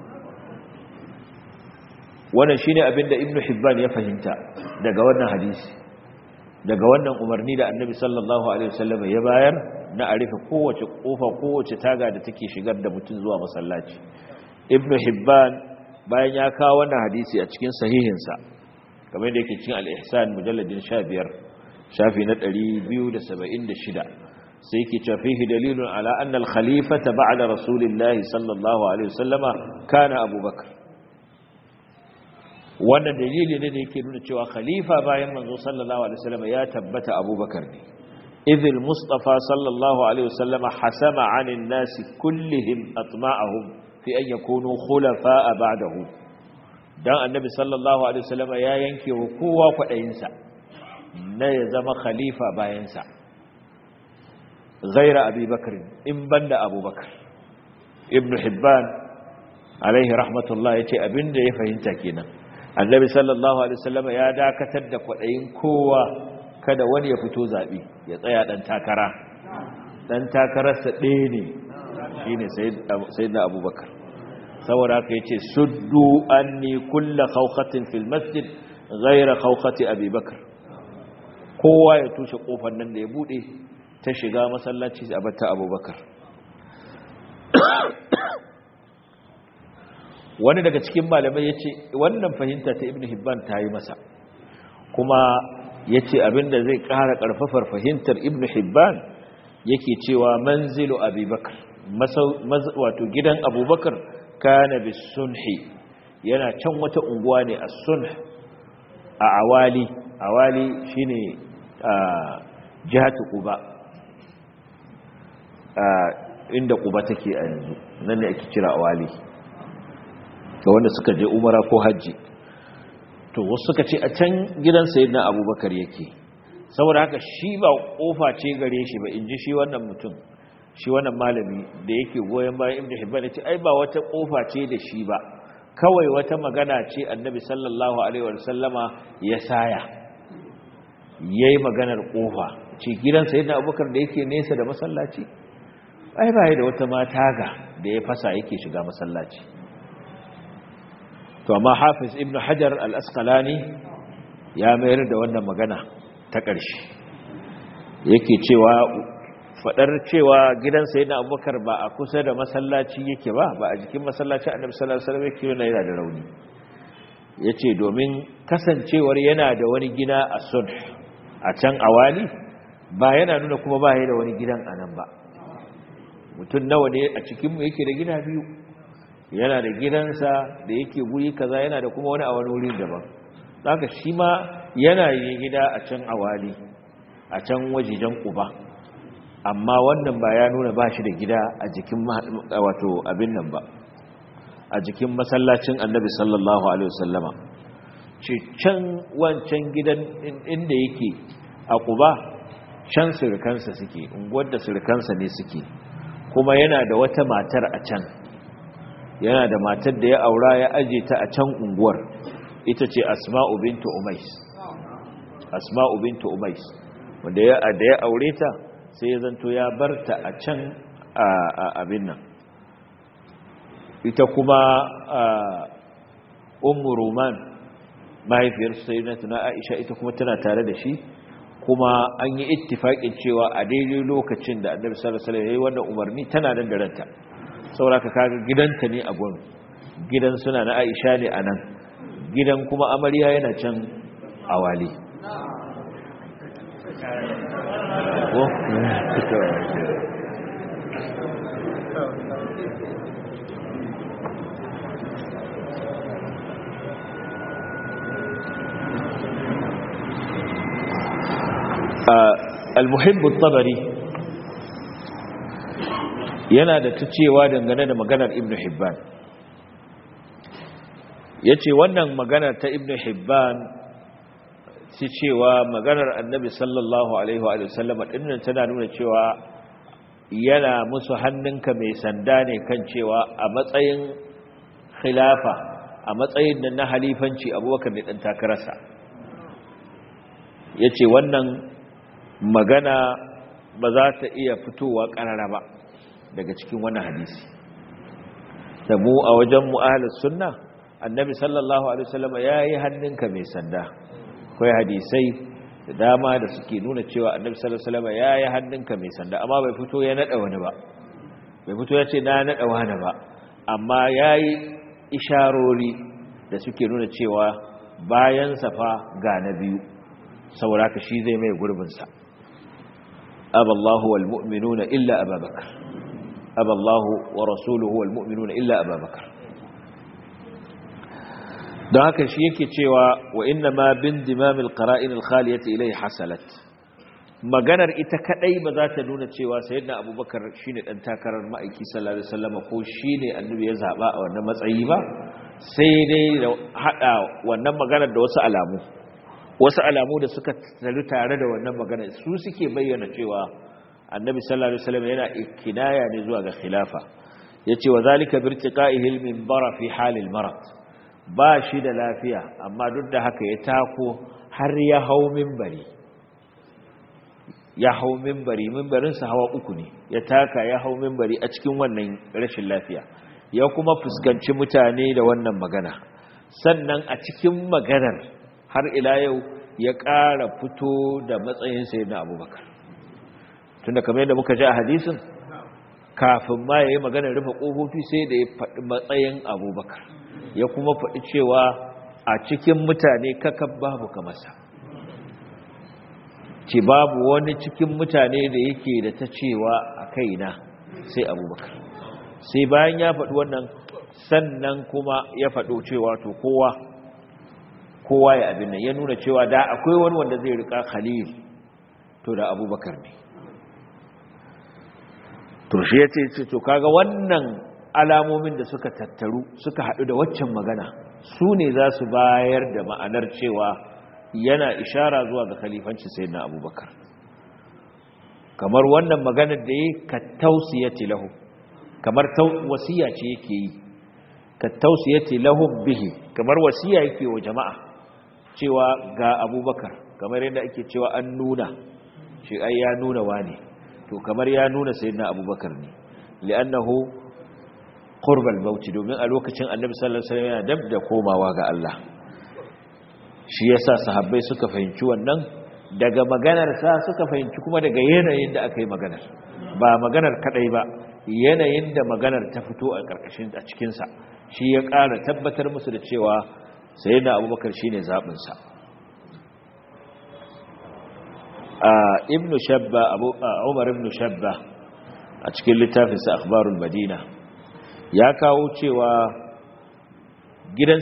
wannan shine abin da ibnu hibban ya fahimta daga wannan hadisi, daga wannan umarni da annabi sallallahu alaihi wasallam ya bayar na arifa kowace kofa kowace taga da take shigar da mutum zuwa masallaci. ibnu hibban bayan ya kawo wannan hadisi a cikin sahihinsa kamar da yake cikin al-ihsan mujalladin 15 shafi na 276 sai yake cewa fihi dalilun ala anna al-khalifata ba'da rasulillahi sallallahu alaihi wasallama kana abubakar. wannan dalili ne da yake nuna cewa khalifa bayan manzo sallallahu alaihi wasallam ya tabbata abubakar ne. idhil mustafa sallallahu alaihi wasallam hasama 'anil nasi kullihim atma'ahum fi an yakunu khulafa'a ba'dahu. dan annabi sallallahu alaihi wasallam ya yanke wa kowa kwadayin sa na ya zama khalifa bayan sa ghaira abubakar in banda abubakar. ibn hibban alaihi rahmatullah yace abinda ya fahimta kenan, annabi sallallahu alaihi wasallam ya dakatar da kwadayin kowa, kada wani ya fito zabi ya tsaya dan takara. dan takararsa ɗaya ne, shine sayyidina abubakar. saboda haka yace suddu anni kull khawqatin fil masjid ghayra khawqati abubakar. kowa ya tushe kofar nan da ya bude ta shiga masallaci a batta abubakar. wani daga cikin malamai ya ce wannan fahimta ta ibn hibban ta yi masa, kuma ya ce abinda zai ƙara ƙarfafar fahimtar ibn hibban yake cewa manzilu abubakar, wato gidan abubakar kana bis sunhi, yana can wata unguwa ne a sunh a awali shine jihatu quba, inda quba take a yanzu nan ne ake kira awali ga wanda suka je umara ko hajji. to wasu suka ce a can gidan sayyidina abubakar yake, saboda haka shi ba kofa ce gare shi ba, inji shi wannan mutum, shi wannan malami da yake goyen bayan ibnu hibban ya ce ai ba wata kofa ce da shi ba, kawai wata magana ce annabi sallallahu alaihi wasallama ya saya yayi maganar kofa, ce gidan sayyidina abubakar da yake nesa da masallaci ai ba da wata mataga da ya fasa yake shiga masallaci. to amma hafiz ibn hajar al-asqalani ya mayar da wannan magana ta ƙarshe, yake cewa fadar cewa gidan sayyidina abubakar ba a kusa da masallaci yake ba a jikin masallaci annabi sallallahu alaihi wasallam yake yana da rauni. yace domin kasancewar yana da wani gida a sulh a can awali ba yana nuna kuma ba da wani gidan anan ba. mutum nawa ne a cikin mu yake da gida biyu, yana da gidansa da yake guri kaza, yana da kuma wani a wani wuri daban. haka shi ma yana yin gida a can awali a can wajejen Quba, amma wannan ba ya nuna ba shi da gida a jikin wato abin nan ba, a jikin masallacin annabi sallallahu alaihi wasallama. ce can wancan gidan inda yake a Quba can surukansa suke, unguwar da surukansa ne suke, kuma yana da wata matar a can, yana da matar da ya aura ya aje ta a can unguwar, ita ce asma'u bintu umais, wanda ya aure ta sai ya zanto ya barta a can abin nan. ita kuma ummu ruman mahaifiyar sayyidatuna aisha, ita kuma tana tare da shi, kuma an yi ittifaƙin cewa a daidai lokacin da annabi sallallahu alaihi wasallam yayi wannan umarni tana nan da ranta, saboda kaga gidanta ne a gurin, gidan suna na aisha ne anan, gidan kuma amarya yana can awali. al-muhibb at-tabari yana da tucewa dangane da maganar ibn hibban, yace wannan maganar ta ibn hibban shi cewa maganar annabi sallallahu alaihi wa sallama dinnan tana nuna cewa yana musu hannunka mai sanda ne kan cewa a matsayin khilafa a matsayin nan na halifanci abubakar ne dan takararsa yace wannan magana ba za ta iya fitowa karara ba daga cikin wannan hadisi da mu a wajen mu ahlus sunna annabi sallallahu alaihi wasallam yayi hannunka mai sanda akwai hadisai da dama da suke nuna cewa annabi sallallahu alaihi wasallam yayi hannunka mai sanda amma bai fito ya nada wani ba bai fito ya ce na nada wani ba amma yayi isharori da suke nuna cewa bayan safa ga na biyu saboda ka shi zai mai gurbin sa aballahu wal mu'minuna illa ababakar aballahu wa rasuluhu wal mu'minuna illa ababakar don haka shi yake cewa wa inna ma bin dimamil qara'in al khaliyati ilay hasalat maganar ita kadai ba za ta nuna cewa sayyidina abubakar shine dan takarar ma'aiki sallallahu alaihi wasallam ko shine annabi ya zaba a wannan matsayi ba sai dai da hada wannan maganar da wasu alamu da suka taru tare da wannan maganar su suke bayyana cewa annabi sallallahu alaihi wasallam yana ikinaya ne zuwa ga khilafa yace wa zalika birtiqa'ihi al minbara fi halil marad ba shi da lafiya amma duk da haka ya tako har ya hau minbari minbarinsa hawa uku ne ya taka ya hau minbari a cikin wannan rashin lafiya ya kuma fuskanci mutane da wannan magana sannan a cikin maganar har ila yau ya ƙara fito da matsayin sayyidina abubakar tunda kamar yadda muka ji a hadisin kafin ma ya yi maganar rufe ƙofofi sai da ya faɗi matsayin abubakar ya kuma faɗi cewa a cikin mutane kakab babu kamarsa ce babu wani cikin mutane da yake da ta cewa a kaina sai abubakar sai bayan ya faɗi wannan sannan kuma ya faɗo cewa to kowa ya abin nan ya nuna cewa da akwai wani wanda zai rika khalil to da abubakar ne to shi ya ce to kaga wannan alamomin da suka tattaru suka haɗu da waccan magana su ne za su bayar da ma'anar cewa yana ishara zuwa ga khalifancin sayyidina abubakar kamar wannan maganar da yake ka tausiyati lahu kamar wasiya ce yake yi ka tausiyati lahum bihi kamar wasiya yake wa jama'a cewa ga abubakar kamar yadda ake cewa an nuna shi ai ya nuna wane to kamar ya nuna sayyidina abubakar ne li'annahu qurbal maut domin a lokacin annabi sallallahu alaihi wasallam yana dab da komawa ga Allah shi yasa sahabbai suka fahimci wannan daga maganar sa suka fahimci kuma daga yanayin da aka yi maganar ba maganar kadai ba yanayin da maganar ta fito a karkashin a cikin sa shi ya ƙara tabbatar musu da cewa sayyidina abubakar shine zabin sa ibn shabba umar ibn shabba a cikin littafinsa akhbarul madina ya kawo cewa gidan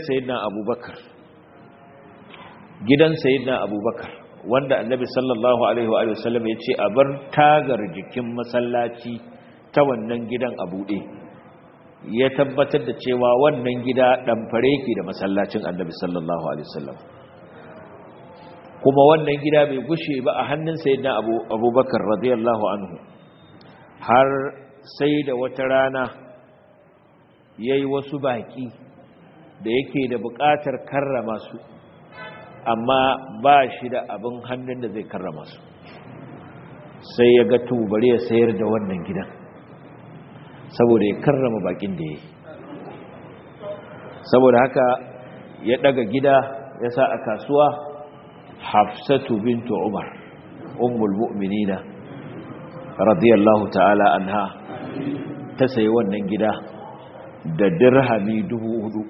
sayyidina abubakar wanda annabi sallallahu alaihi wa sallam ya ce a bar tagar jikin masallaci ta wannan gidan a buɗe ya tabbatar da cewa wannan gida ɗamfare yake da masallacin annabi sallallahu alaihi wa sallam kuma wannan gida bai gushe ba a hannun sayyidina abubakar radiyallahu anhu har sai da wata rana yayi wasu baki da yake da buƙatar karrama su amma ba shi da abin hannun da zai karrama su sai ya ga bari ya sayar da wannan gidan saboda ya karrama bakin da yayi saboda haka ya daga gida ya sa a kasuwa Hafsatu bintu Umar ummul mu'minina radiyallahu ta'ala anha ta sayi wannan gida da dirhami 4,000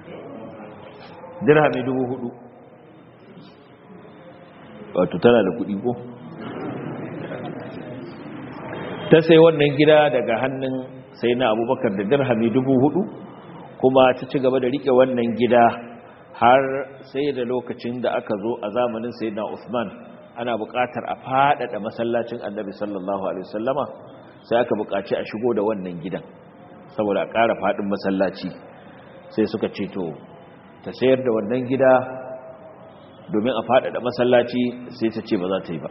wato tana da kuɗi ko ta sayi wannan gida daga hannun sayyidina Abubakar da dirhami 4,000 kuma ta ci gaba da rike wannan gida har sai da lokacin da aka zo a zamanin sayyidina Uthman ana buƙatar a faɗaɗa masallacin Annabi sallallahu alaihi wasallama sai aka buƙaci a shigo da wannan gidan saboda a ƙara faɗin masallaci sai suka ce to ta sayar da wannan gida domin a faɗaɗa masallaci, sai ta ce ba za ta yi ba.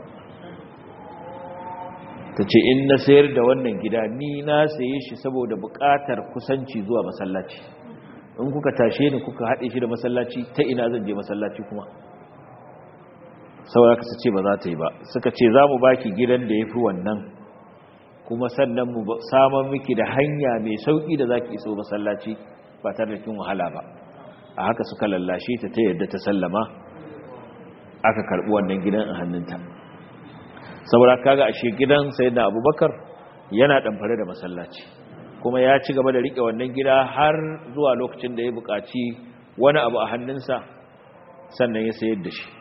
Ta ce in na sayar da wannan gida ni na saye shi saboda buƙatar kusanci zuwa masallaci, in kuka tashe ni kuka haɗe shi da masallaci ta ina zan je masallaci kuma. saboda su ce ba za ta yi ba. Suka ce za mu baki gidan da ya fi wannan, kuma sannan mu saman miki da hanya mai sauƙi da za ki iso masallaci ba tare da kin wahala ba. A haka suka lallashe ta yadda ta sallama, aka karɓi wannan gidan a hannunta. Saboda kaga ashe gidan sayyidina Abubakar yana ɗamfare da masallaci, kuma ya ci gaba da riƙe wannan gida har zuwa lokacin da ya buƙaci wani abu a hannunsa sannan ya sayar da shi.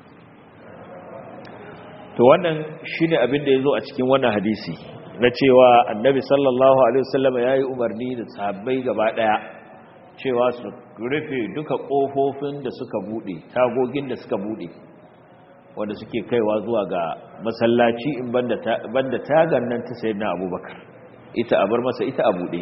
To wannan shine abin da ya zo a cikin wannan hadisi na cewa annabi sallallahu alaihi wasallam ya yi umarni da sahabbai gaba ɗaya cewa su rufe duka ƙofofin da suka buɗe, tagogin da suka buɗe wanda suke kaiwa zuwa ga masallaci in banda tagar nan ta sayyidina Abubakar, ita a bar masa ita a buɗe.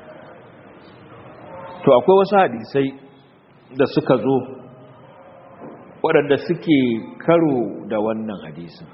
To akwai wasu hadisai da suka zo waɗanda suke karo da wannan hadisin,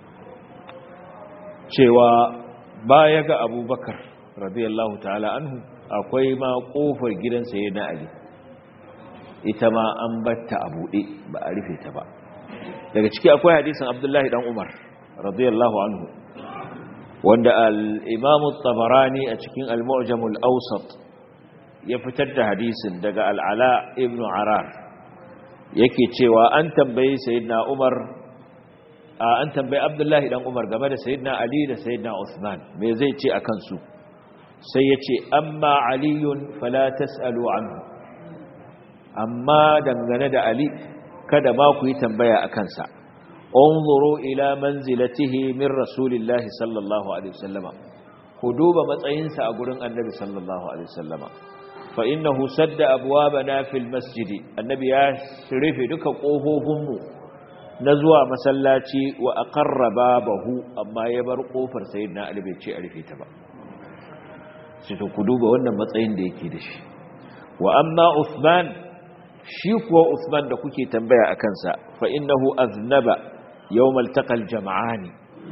cewa baya ga Abubakar radiyallahu ta'ala anhu akwai ma ƙofar gidan sayyidina Ali, ita ma an batta a buɗe ba a rufe ta ba. Daga ciki akwai hadisin Abdullahi dan Umar radiyallahu anhu wanda al-Imam at-Tabarani a cikin al-Mu'jam al-Awsat ya fitar da hadisin daga al-Ala ibn Arar, yake cewa an tambayi sayyidina Umar, an tambayi Abdullahi dan Umar game da sayyidina Ali da sayyidina Uthman, me zai ce akan su? Sai yace amma aliyun fala tasalu anhu, amma dangane da Ali kada ba ku yi tambaya a kansa. Unzuru ila manzilatihi min rasulillahi sallallahu alaihi wasallama, ku duba matsayinsa a gurin annabi sallallahu alaihi wasallama. Fa innahu sadda abwabana fil masjidi, annabi ya rufe duka kofofinmu na zuwa masallaci wa aqarra babahu, amma ya bar kofar sayyidina Ali bai ce a rufe ta ba. Sai to ku duba wannan matsayin da yake da shi. Wa amma Uthman, shi kuwa Uthman da kuke tambaya a kansa, fa innahu aznaba yawmal taqal jama'ani,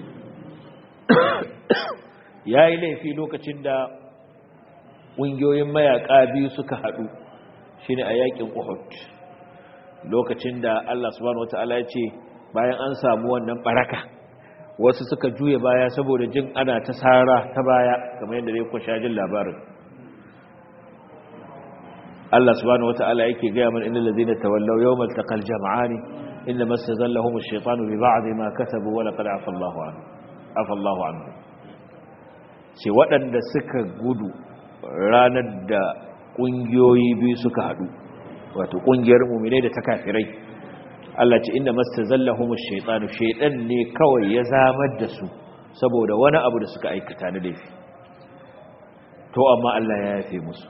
yayi laifi lokacin da ƙungiyoyin mayaƙa biyu suka haɗu, shine a yakin Uhud, lokacin da Allah subhanahu wataala ya ce bayan an samu wannan baraka wasu suka juye baya saboda jin ana ta sara ta baya, kamar yadda dai ku sha jin labarin. Allah subhanahu wata'ala yake gaya mana innal ladina tawallaw yawmal taqal jam'ani inna mastazallahum ash-shaytanu bi ba'd ma kasabu wa laqad afa Allahu anhu. Ce waɗanda suka gudu ranar da ƙungiyoyi biyu suka haɗu, wato ƙungiyar mu'minai da ta kafirai, Allah ce inna mastazallahum ash-shaytanu, shaytan ne kawai ya zamar da su saboda wani abu da suka aikata na laifi, to amma Allah ya yafe musu.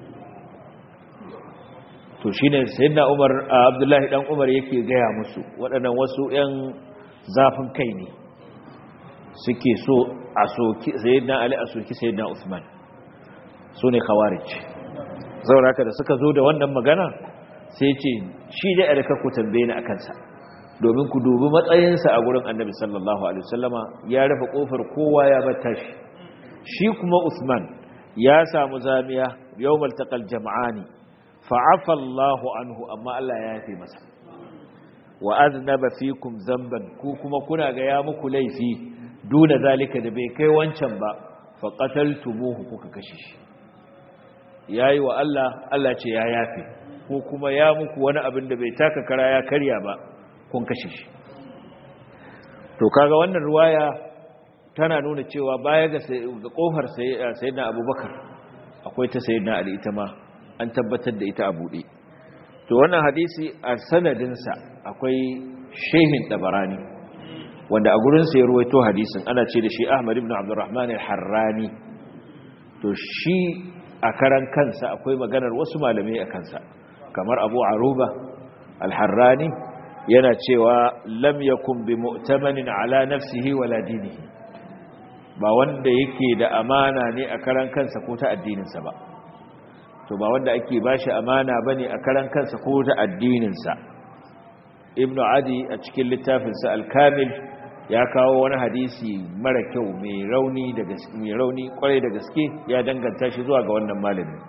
To shi ne sayyidina Umar, Abdullahi dan Umar yake gaya musu, waɗannan wasu ‘yan zafin kai ne suke so a soki sayyidina Ali, a soki sayyidina Uthman, su ne khawarij. Zaura haka da suka zo da wannan magana sai ce shi da yarka ku tambaye ni akan sa, domin ku dubi matsayinsa a gurin Annabi sallallahu alaihi wasallama, ya rufe kofar kowa ya batta shi. Shi kuma Uthman ya samu zamiya yawmal taqal jam'ani fa'afa Allahu anhu, amma Allah ya yafe masa. Wa aznaba fikum zamban, ku kuma kuna ga ya muku laifi duna zalika da bai kai wancan ba, fa qataltumuhu, kuka kashe shi. Yayi wa Allah ce ya yafe, ko kuma ya muku wani abin da bai taka kara ya karya ba, kun kashe shi. To kaga wannan riwaya tana nuna cewa baya ga kofar sayyidina Abubakar akwai ta sayyidina Ali, ita ma an tabbatar da ita a buɗe. To wannan hadisi a sanadinsa akwai Shehin Tabarani, wanda a gurinsa ya ruwaito hadisin, ana ce da shi Ahmad ibn Abdurrahman al-Harrani. To shi a karan kansa akwai maganar wasu malamai a kansa, kamar Abu Aruba al-Harrani yana cewa lam yakun bi mu'tamanin ala nafsihi wala dinihi, ba wanda yake da amana ne a karan kansa ko ta addininsa ba. To ba wanda ake bashi amana bane a karan kansa ko ta addininsa. ibnu adi a cikin littafinsa al-kamil ya kawo wani hadisi mara kyau mai rauni kwarai da gaske ya danganta shi zuwa ga wannan malami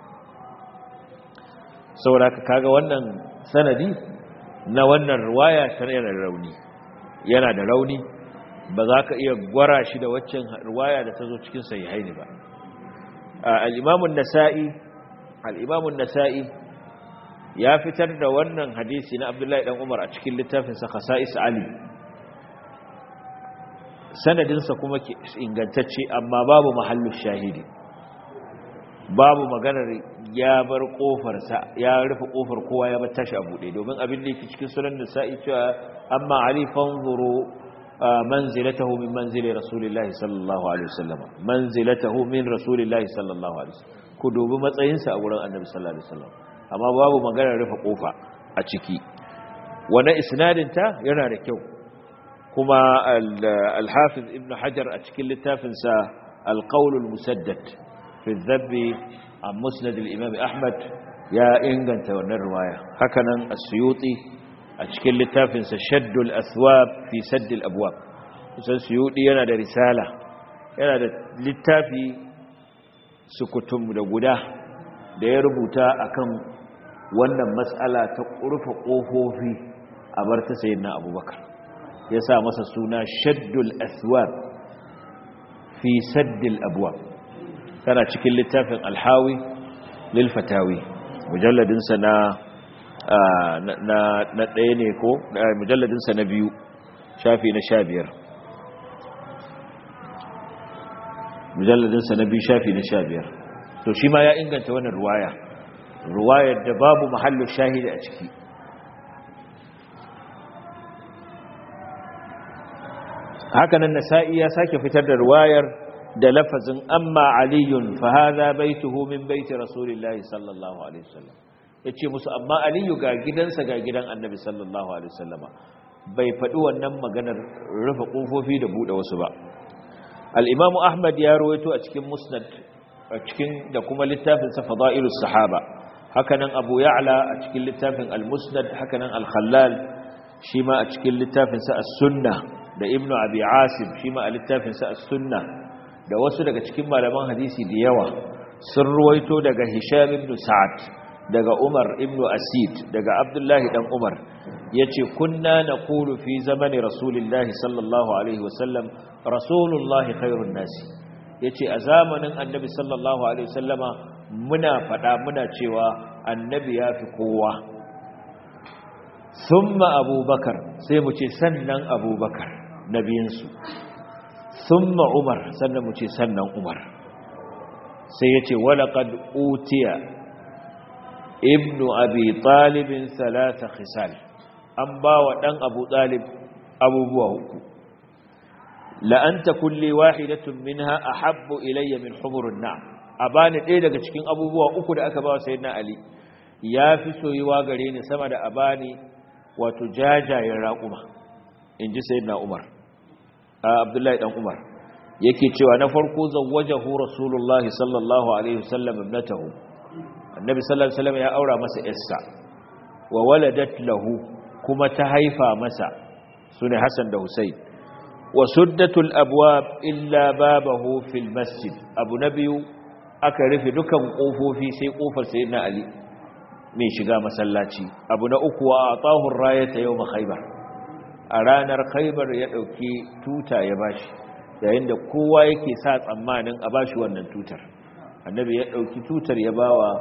saboda kaga wannan sanadi na wannan riwaya yana da rauni ba za ka iya gwara shi da waccan riwaya da ta zo cikin sahihaini ba al-imam an-nasa'i ya fitar da wannan hadisi na Abdullahi dan Umar a cikin littafinsa Khasa'is Ali sanadinsa kuma ingantacce amma babu mahallu shahidi babu maganar ya bar kofarsa ya rufe kofar kowa ya bar tashi a bude domin abin da yake cikin sunan Nasa'i cewa amma Ali fanzuru manzilatahu min manzili rasulillahi sallallahu alaihi wasallam manzilatahu min rasulillahi sallallahu alaihi wasallam ku dubi matsayinsa a wurin annabi sallallahu alaihi wasallam amma babu maganar rufe kofa a ciki wannan isnadin ta yana da kyau kuma al-hafiz ibn hajar a cikin littafinsa al-qawl al-musaddad fi adh-dhabb an musnad al-imam ahmad ya inganta wannan riwaya hakanan as-suyuti a cikin littafinsa shaddul athwab fi sadd al-abwab kusan suyuti yana da risala yana da littafi sukutum da guda da ya rubuta akan wannan mas'ala ta rufe kofofi a bar ta sayyidina abubakar ya sa masa suna shaddul aswab fi saddil abwab tana cikin littafin alhawi lil fatawi mujalladinsa na ɗaya ne ko mujalladinsa na biyu shafi na 15 mujalladinsa na biyu shafi na 15 to shi ma ya inganta wannan ruwayar da babu mahallu shahidi a ciki hakanan nasa'i ya sake fitar da ruwayar da lafazin amma aliyun fa hadha baituhu min baiti rasulillahi sallallahu alaihi wasallam yace musu amma aliyu ga gidansa ga gidan annabi sallallahu alaihi wasallama bai faɗi wannan maganar rufe kofofi da bude wasu ba al-imamu ahmad ya rawaito a cikin musnad a cikin da kuma littafin sa fadailus sahaba hakanan abu ya'la a cikin littafin al-musnad hakanan al-khallal shi ma a cikin littafin sa as-sunnah da ibnu abi asim shi ma a littafin sa as-sunnah da wasu daga cikin malaman hadisi da yawa sun ruwaito daga hisham ibn sa'ad daga umar ibn asid daga abdullahi dan umar yace kunna naqulu fi zamani rasulillahi sallallahu alaihi wasallam rasulullahi khairun nasi yace a zamanin annabi sallallahu alaihi wasallama muna fada muna cewa annabi yafi kowa thumma abubakar sai mu ce sannan abubakar nabiyinsu thumma umar sannan mu ce sannan umar sai yace walaqad utiya ibnu abi talib thalatha khisal an bawa dan abu talib abubuwa uku la anta kulli wahidatun minha ahabbu ilayya min humurun na'am abani ɗaya daga cikin abubuwa uku da aka bawa sayyidina ali yafi soyuwa gare ni sama da abani wato jajayen raquma inji sayyidina umar abdullahi dan umar yake cewa na farko zawwajahu rasulullahi sallallahu alaihi wasallam ibnatahu annabi sallallahu alaihi wasallam ya aura masa yarsa wa waladat lahu kuma ta haifa masa sune hasan da husayn wa suddatul abwab illa babahu fil masjid abu nabiyu aka rufe dukan kofofi sai kofar sayyidina ali mai shiga masallaci abu na uku wa atahu rayata yawm khaybar a ranar khaybar ya dauki tuta ya bashi yayin da kowa yake sa tsammanin a bashi wannan tutar annabi ya dauki tutar ya bawa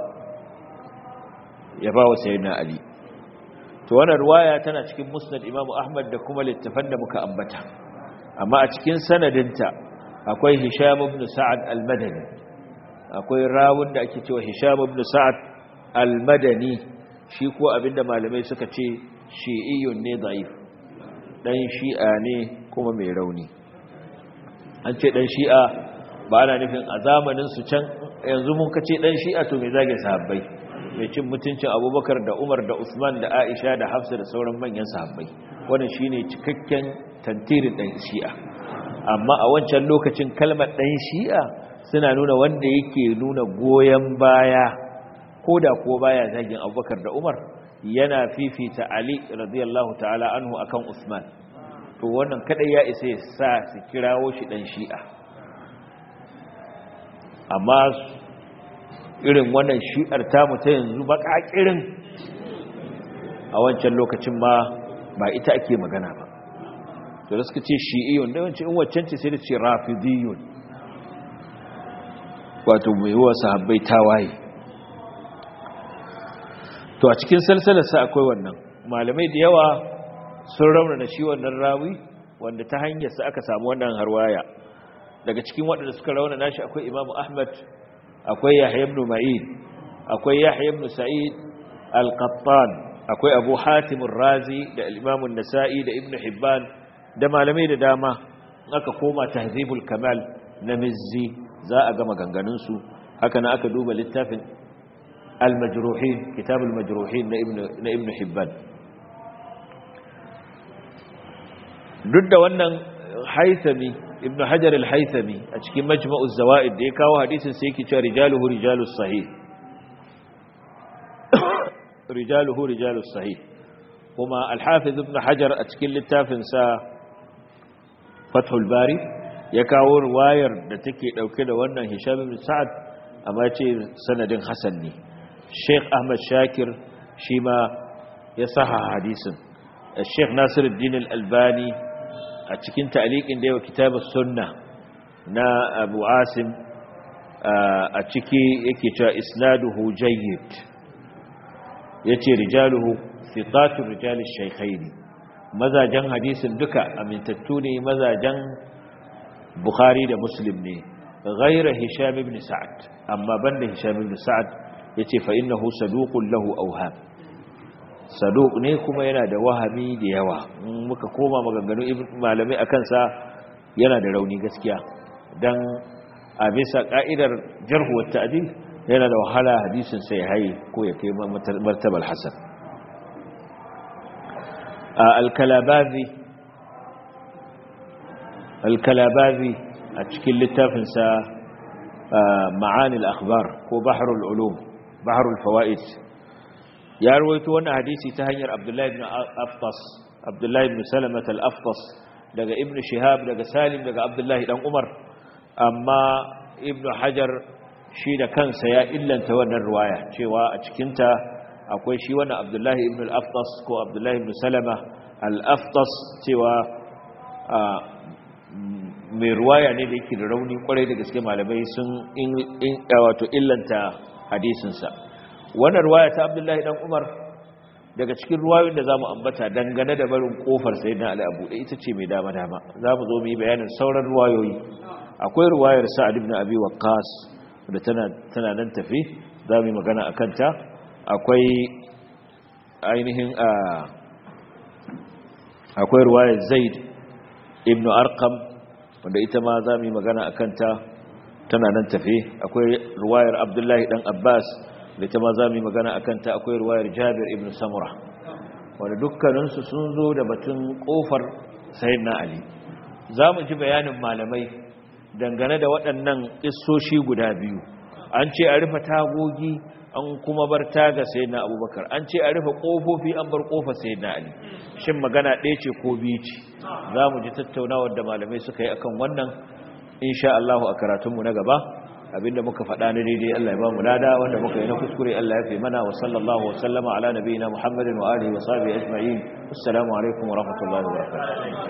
sayyidina ali to wannan riwaya tana cikin musnad imamu ahmad da kuma littafan da muka ambata amma a cikin sanadinta akwai hisham ibn sa'ad al-madani akwai rawun da ake cewa hisham ibn sa'ad al-madani shi ko abinda malamai suka ce shi'iyyun ne da'if dan shi'a ne kuma mai rauni an ce dan shi'a ba ana nufin a zamanin su can yanzu mun kace dan shi'a to me zage sahabbai mai cin mutuncin abubakar da umar da usman da aisha da hafsa da sauran manyan sahabbai wannan shine cikakken tantirin dan shi'a amma a wancan lokacin kalmar dan shi'a suna nuna wanda yake nuna goyen baya koda ko baya zagin abubakar da umar yana fifita Ali radiyallahu ta'ala anhu akan Usman, to wannan kadai ya isa ya sa su kirawo shi dan Shi'a. Amma irin wannan Shi'ar tamu ta yanzu bakakirin a wancan lokacin ma ba ita ake magana ba. To da suka ce Shi'iyyun da wancan in waccan ce sai da ce Rafidiyun, wato mai wa sahabbai tawaye. To a cikin salsalarsa akwai wannan, malamai da yawa sun raunana shi wannan rawi wanda ta hanyarsa aka samu wannan harwaya. Daga cikin waɗanda suka raunana shi akwai Imam Ahmad, akwai Yahya ibn Ma'in, akwai Yahya ibn Sa'id al-Qattan, akwai Abu Hatim ar-Razi da Imam an-Nasa'i da Ibn Hibban da malamai da dama. Aka koma Tahzibul Kamal na Mizzi za a ga maganganun su. Haka na aka duba littafin al-Majruhin, Kitab al-Majruhin na Ibn Hibban. Duk da wannan Haythami, Ibn Hajar al-Haythami a cikin Majma'u az-Zawaid da ya kawo hadisin sai yake cewa rijaluhu rijalus sahih, rijaluhu rijalus sahih. Kuma al-Hafiz Ibn Hajar a cikin littafin sa Fathul Bari ya kawo riwayar da take dauke da wannan Hisham ibn Sa'ad, amma ce sanadin hasan ne. Sheikh Ahmad Shakir shi ma ya saha hadisin. Sheikh Nasiruddin al-Albani a cikin ta'liqin da yawa kitabus sunna na Abu Asim a ciki yake cewa isnaduhu jayyid, yace rijaluhu thiqatu rijal ash-shaykhayn, mazajan hadisin duka amintattu ne, mazajan Bukhari da Muslim ne, ghayra Hisham ibn Sa'ad, amma banda Hisham ibn Sa'ad yace fa innahu saduqun lahu awham, saduq ne kuma yana da wahami da yawa. Muka koma maganganu malamai akan sa yana da rauni gaskiya, dan a bisa ka'idar jarh wa ta'dil yana da wahala hadisin sai hayi ko ya kai martabal hasan. al-Kalabazi a cikin littafin sa Ma'ani al-Akhbar ko Bahrul Ulum, Bahrul Fawaid, ya rawaito wannan hadisi ta hanyar Abdullah ibn Salamah al-Aftas daga Ibn Shihab daga Salim daga Abdullah dan Umar. Amma Ibn Hajar shi da kansa ya illanta wannan riwaya cewa a cikin ta akwai shi wannan Abdullah ibn al-Aftas ko Abdullah ibn Salamah al-Aftas, cewa mai riwaya ne da yake da rauni kwarai da gaske. Malamai sun wato illanta hadisin sa. Wannan ruwaya ta Abdullahi dan Umar daga cikin ruwayoyin da zamu ambata dangane da barin kofar Sayyidina Ali Abu ita ce mai dama zamu zo mu yi bayanin sauran ruwayoyi. Akwai ruwayar Sa'ad ibn Abi Waqqas da tana nan tafi, zamu yi magana akan ta. Akwai ainihin akwai ruwayar Zaid ibn Arqam wanda ita ma zamu yi magana akan ta, tana nan tafi. Akwai ruwayar Abdullahi dan Abbas da ta ma za mu yi magana a kanta. Akwai ruwayar Jabir ibn Samura wanda dukkaninsu sun zo da batun kofar Sayyidina Ali. Za mu ji bayanin malamai dangane da waɗannan ƙissoshi guda biyu. An ce a rufe tagogi, an kuma bar taga Sayyidina Abubakar. An ce a rufe ƙofofi, an bar ƙofar Sayyidina Ali. Shin magana ɗaya ce ko biyu ce? Za mu ji tattaunawar da malamai suka yi akan wannan insha Allah a karatunmu na gaba. Abinda muka faɗa na daidai Allah ya ba mu lada, wanda muka yi na kuskure Allah ya fi mana. Wa sallallahu wa sallama ala nabiyina Muhammadin wa alihi wa sahbihi ajma'in. Assalamu alaikum wa rahmatullahi wa barakatuh.